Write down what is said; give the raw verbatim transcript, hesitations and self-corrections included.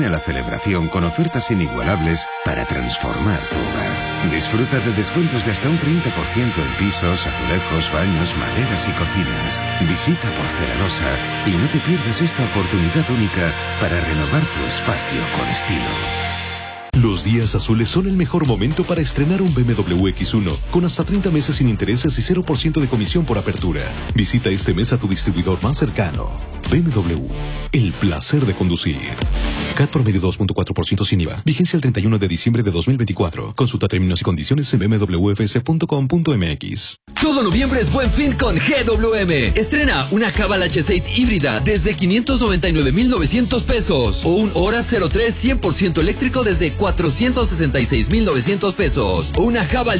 A la celebración con ofertas inigualables para transformar tu hogar. Disfruta de descuentos de hasta un treinta por ciento en pisos, azulejos, baños, maderas y cocinas. Visita Porcelanosa y no te pierdas esta oportunidad única para renovar tu espacio con estilo. Los días azules son el mejor momento para estrenar un B M W equis uno con hasta treinta meses sin intereses y cero por ciento de comisión por apertura. Visita este mes a tu distribuidor más cercano. B M W, el placer de conducir. C A T promedio dos punto cuatro por ciento sin I V A. Vigencia el treinta y uno de diciembre de dos mil veinticuatro. Consulta términos y condiciones en b m w f s punto com punto m x. Todo noviembre es Buen Fin con G W M. Estrena una Haval H seis híbrida desde quinientos noventa y nueve mil novecientos pesos o un Hora cero tres cien por ciento eléctrico desde cuatrocientos sesenta y seis mil novecientos pesos o una Haval